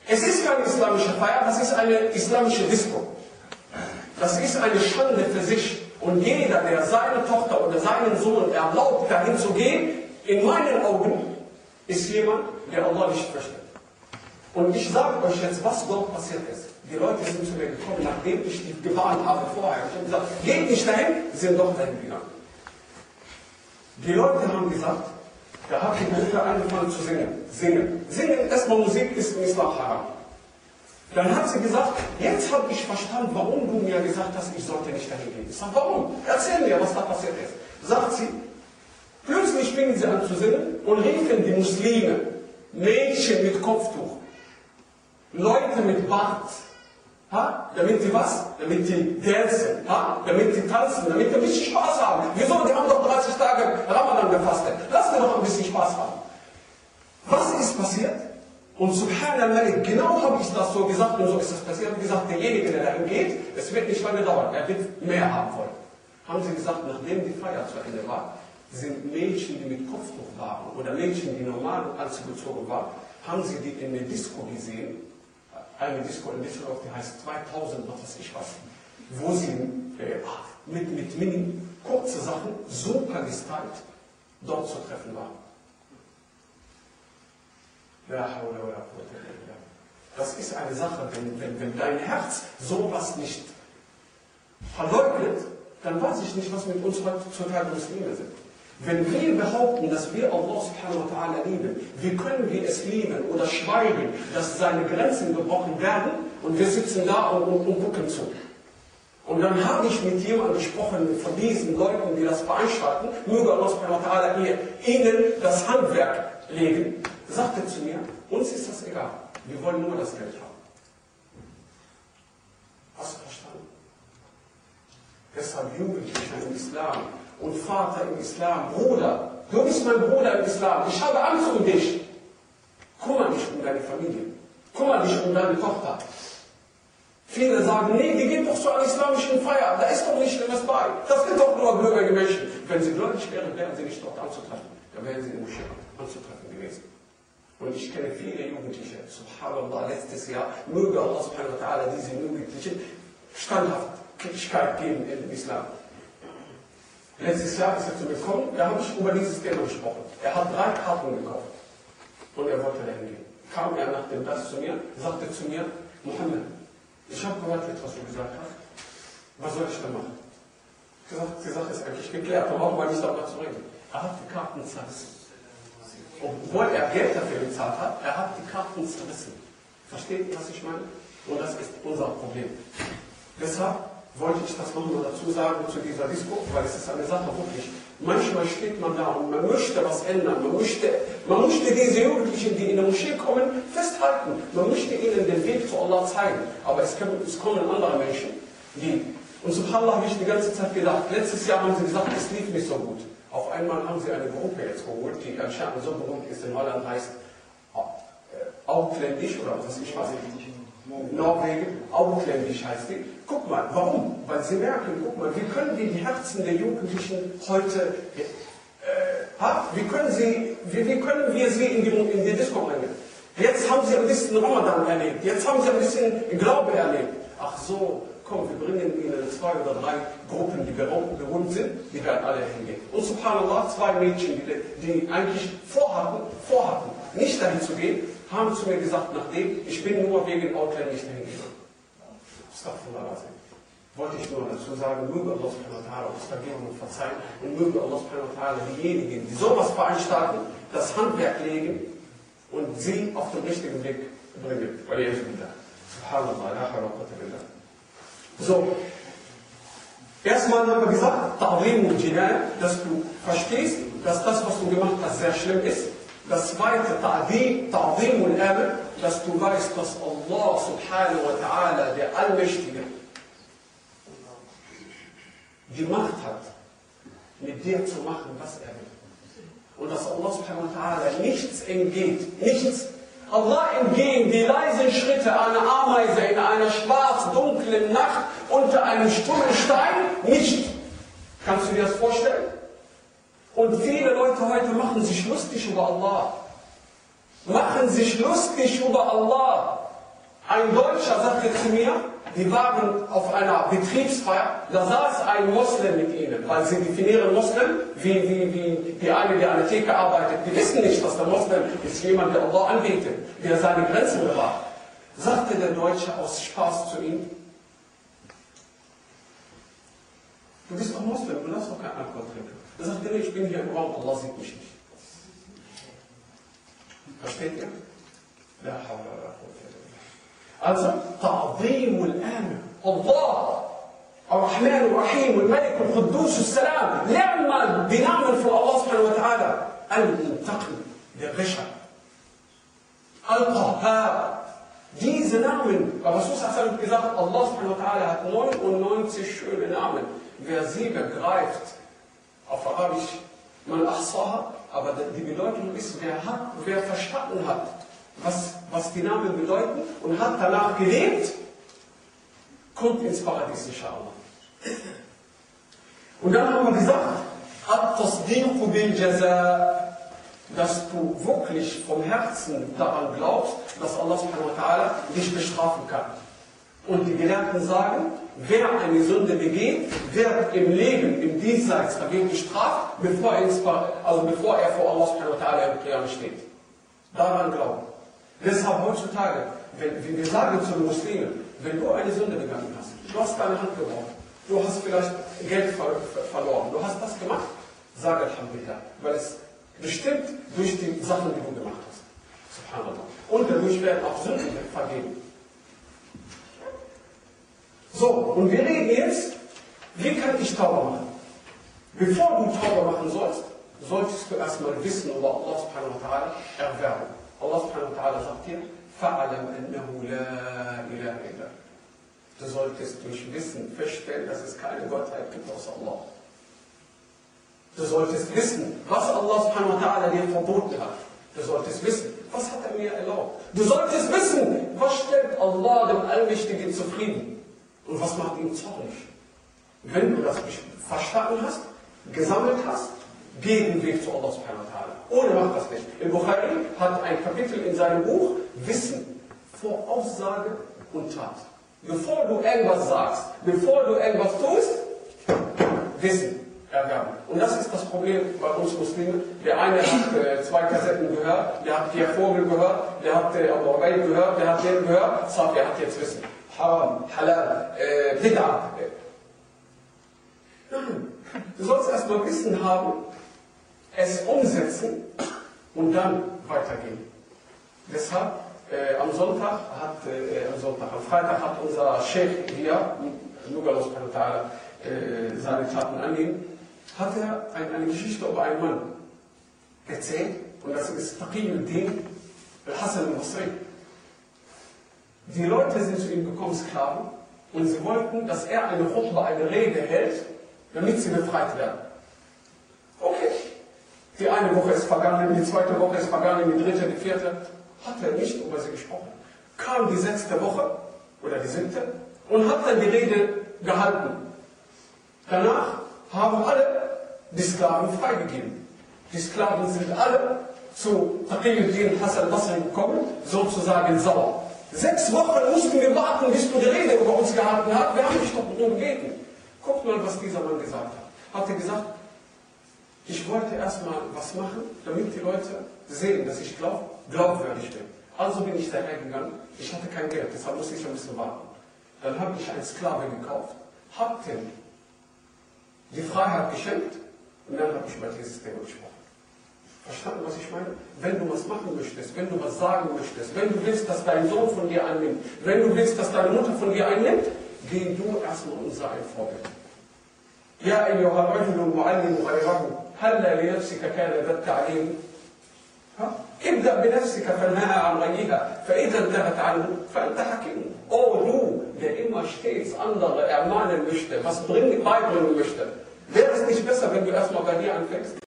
Es ist keine islamische Feier, das ist eine islamische Disco. Das ist eine Schande für sich. Und jeder, der seine Tochter oder seinen Sohn erlaubt, dahin zu gehen, in meinen Augen, ist jemand, der Allah nicht fürchtet. Und ich sage euch jetzt, was dort passiert ist. Die Leute sind zu mir gekommen, nachdem ich die gewarnt habe vorher. Ich habe gesagt, geht nicht dahin, sie sind doch dahin gegangen. Die Leute haben gesagt, da hat die Gruppe angefangen zu singen. Singen, erstmal Musik ist im Islam haram. Dann hat sie gesagt, jetzt habe ich verstanden, warum du mir gesagt hast, ich sollte nicht dahin gehen. Ich sage, warum? Erzähl mir, was da passiert ist. Sagt sie, plötzlich fingen sie an zu singen und riefen die Muslime, Mädchen mit Kopftuch, Leute mit Bart, damit die was? Damit die dancen, damit die tanzen, damit die ein bisschen Spaß haben. Wieso? Die haben doch 30 Tage Ramadan gefastet. Lass mir doch ein bisschen Spaß haben. Was ist passiert? Und subhanallah, genau habe ich das so gesagt und so ist das passiert. Wie gesagt, derjenige, der dahin geht, es wird nicht lange dauern, er wird mehr haben wollen. Haben sie gesagt, nachdem die Feier zu Ende war, sind Mädchen, die mit Kopftuch waren oder Mädchen, die normal angezogen waren, haben sie die in der Disco gesehen. Eine Disco in Düsseldorf, die heißt 2000, was weiß ich was, wo sie mit mini kurze Sachen super gestylt dort zu treffen waren. Das ist eine Sache, wenn dein Herz sowas nicht verleugnet, dann weiß ich nicht, was mit uns heutzutage Muslime sind. Wenn wir behaupten, dass wir Allah subhanahu wa ta'ala lieben, wie können wir es lieben oder schweigen, dass seine Grenzen gebrochen werden und wir sitzen da und gucken zu. Und dann habe ich mit jemandem gesprochen, von diesen Leuten, die das veranstalten, möge Allah subhanahu wa ta'ala ihnen das Handwerk legen, sagte zu mir, uns ist das egal, wir wollen nur das Geld haben. Hast du verstanden? Deshalb Jugendliche im Islam und Vater im Islam, Bruder, du bist mein Bruder im Islam, ich habe Angst um dich. Kümmere dich um deine Familie, kümmere dich um deine Tochter. Viele sagen, nee, die gehen doch zu einer islamischen Feier, da ist doch nichts Schlimmes bei. Das sind doch nur gläubige Menschen. Wenn sie gläubig wären, wären sie nicht dort anzutreffen. Dann wären sie in Moschee anzutreffen gewesen. Und ich kenne viele Jugendliche, subhanallah, letztes Jahr, möge Allah subhanahu wa ta'ala diese Jugendlichen Standhaftigkeit geben im Islam. Letztes Jahr ist er zu mir gekommen, da habe ich über dieses Thema gesprochen. Er hat 3 Karten gekauft und er wollte dahin gehen. Kam er nach dem das zu mir, sagte zu mir, Mohammed, ich habe gehört, was du gesagt hast. Was soll ich da machen? Die Sache ist eigentlich geklärt, da brauchen wir nicht darüber zu reden. Er hat die Karten zerrissen. Obwohl er Geld dafür bezahlt hat, er hat die Karten zerrissen. Versteht ihr, was ich meine? Und das ist unser Problem. Deshalb wollte ich das nochmal dazu sagen zu dieser Disco, weil es ist eine Sache wirklich. Manchmal steht man da und man möchte was ändern. Man möchte diese Jugendlichen, die in der Moschee kommen, festhalten. Man möchte ihnen den Weg zu Allah zeigen. Aber es kommen andere Menschen, die. Und subhanallah habe ich die ganze Zeit gedacht, letztes Jahr haben sie gesagt, es lief nicht so gut. Auf einmal haben sie eine Gruppe jetzt geholt, die anscheinend so berühmt ist, in Holland heißt Ausländisch oder was ich weiß nicht. Norwegen, ausländisch heißt die. Guck mal, warum? Weil sie merken, guck mal, wie können wir die Herzen der Jugendlichen heute, wie können wir sie in die Disco bringen? Jetzt haben sie ein bisschen Ramadan erlebt, jetzt haben sie ein bisschen Glaube erlebt. Ach so, komm, wir bringen ihnen 2 oder 3 Gruppen, die berühmt sind, die werden alle hingehen. Und subhanallah, 2 Mädchen, die eigentlich vorhatten, nicht dahin zu gehen, haben zu mir gesagt, nachdem, ich bin nur wegen Outland nicht hingegangen. Wollte ich nur dazu sagen, möge Allah subhanahu wa ta'ala uns vergeben und verzeihen und möge Allah subhanahu wa ta'ala diejenigen, die sowas veranstalten, das Handwerk legen und sie auf den richtigen Weg bringen. Subhanallah, la hawla wa quwwata billah. So, erstmal haben wir gesagt, Ta'zim und Jinayah, dass du verstehst, dass das, was du gemacht hast, sehr schlimm ist. Das zweite, Ta'zim und Amen, dass du weißt, dass Allah subhanahu wa ta'ala, der Allmächtige, die Macht hat, mit dir zu machen, was er will. Und dass Allah subhanahu wa ta'ala nichts entgeht, nichts. Allah entgehen die leisen Schritte einer Ameise in einer schwarz-dunklen Nacht unter einem stummen Stein nicht. Kannst du dir das vorstellen? Und viele Leute heute machen sich lustig über Allah. Machen sich lustig über Allah. Ein Deutscher sagte zu mir, die waren auf einer Betriebsfeier, da saß ein Moslem mit ihnen, weil sie definieren Moslem wie eine, der an der Theke arbeitet. Die wissen nicht, dass der Moslem ist jemand, der Allah anbetet, der seine Grenzen bewahrt. Sagte der Deutsche aus Spaß zu ihm, du bist doch Moslem, du darfst doch keinen Alkohol trinken. Er sagte, nee, ich bin hier im Raum, Allah sieht mich nicht. Versteht ihr? Also, تعظيم الآمر الله الرحمن الرحيم والملك القدوس السلام نعم die Namen von Allah subhanahu wa ta'ala Al-Muntaqim, der Rächer, Al-Qahhar, diese Namen, aber Rasul hat gesagt, Allah subhanahu wa ta'ala hat 99 schöne Namen. Wer sie begreift, auf Arabisch, man ahsaha, aber die Bedeutung ist, wer verstanden hat, was die Namen bedeuten und hat danach gelebt, kommt ins Paradies, inshallah. Und dann haben wir gesagt, At-Tasdiq bil Jaza, dass du wirklich vom Herzen daran glaubst, dass Allah subhanahu wa ta'ala dich bestrafen kann. Und die Gelehrten sagen, wer eine Sünde begeht, wird im Leben, im Diesseits dagegen bestraft, bevor er vor Allah subhanahu wa ta'ala im Qiyam steht. Daran glauben. Deshalb heutzutage, wenn wir sagen zu den Muslimen, wenn du eine Sünde begangen hast, du hast deine Hand gebrochen, du hast vielleicht Geld verloren, du hast das gemacht, sag Alhamdulillah, weil es bestimmt durch die Sachen, die du gemacht hast. Subhanallah. Und dadurch werden auch Sünden vergeben. So, und wir reden jetzt, wie kann ich Tauber machen? Bevor du Tauber machen solltest du erstmal wissen über Allah subhanahu wa ta'ala erwerben. Allah subhanahu wa ta'ala sagt dir, فَعَلَمْ أَنَّهُ لَا إِلَهَ إِلَّا. Du solltest durch Wissen feststellen, dass es keine Gottheit gibt außer Allah. Du solltest wissen, was Allah subhanahu wa ta'ala dir verboten hat. Du solltest wissen, was hat er mir erlaubt. Du solltest wissen, was stellt Allah dem Allmächtigen zufrieden und was macht ihn zornig. Wenn du das verstanden hast, gesammelt hast, geh den Weg zu Allah subhanahu wa ta'ala. Ohne macht das nicht. Im Bukhari hat ein Kapitel in seinem Buch Wissen vor Aussage und Tat. Bevor du irgendwas sagst, bevor du irgendwas tust, Wissen erwerben. Und das ist das Problem bei uns Muslimen. Der eine hat 2 Kassetten gehört, der hat hier Vogel gehört, der hat Abu Ubaid gehört, der hat den gehört, der hat jetzt Wissen. Haram, Halal, Bid'ah. Nein, du sollst erstmal Wissen haben, es umsetzen und dann weitergehen. Deshalb am Freitag hat unser Sheikh hier, Nugalus seine Taten angehen, hat er eine Geschichte über einen Mann erzählt, und das ist Taqiyuddin al-Hasan al-Basri. Die Leute sind zu ihm gekommen, Sklaven, und sie wollten, dass er eine Khutbah, eine Rede hält, damit sie befreit werden. Okay. Die eine Woche ist vergangen, die zweite Woche ist vergangen, die dritte, die vierte. Hat er nicht über sie gesprochen. Kam die 6. Woche, oder die 7. und hat dann die Rede gehalten. Danach haben alle die Sklaven freigegeben. Die Sklaven sind alle zu Taqiyuddin Hasan al-Basri gekommen, sozusagen sauer. 6 Wochen mussten wir warten, bis du die Rede über uns gehalten hast. Wir haben dich doch nur gebeten. Guckt mal, was dieser Mann gesagt hat. Hat er gesagt, ich wollte erstmal was machen, damit die Leute sehen, dass ich glaubwürdig bin. Also bin ich daher gegangen. Ich hatte kein Geld, deshalb musste ich ein bisschen warten. Dann habe ich einen Sklave gekauft, habe ihm die Freiheit geschenkt und dann habe ich über dieses Thema gesprochen. Verstanden, was ich meine? Wenn du was machen möchtest, wenn du was sagen möchtest, wenn du willst, dass dein Sohn von dir annimmt, wenn du willst, dass deine Mutter von dir einnimmt, geh du erstmal und sei ein Vorbild. Ja, أيها الرجل المعلم غيره هل لنفسك كان ذا التعليم؟ ابدأ بنفسك فانهها عن غيرها فإذا انتهت عنه فأنت حكيم. Oh du, der immer stets andere ermahnen möchte, was beibringen möchte, wäre es nicht besser, wenn du erstmal bei dir anfängst?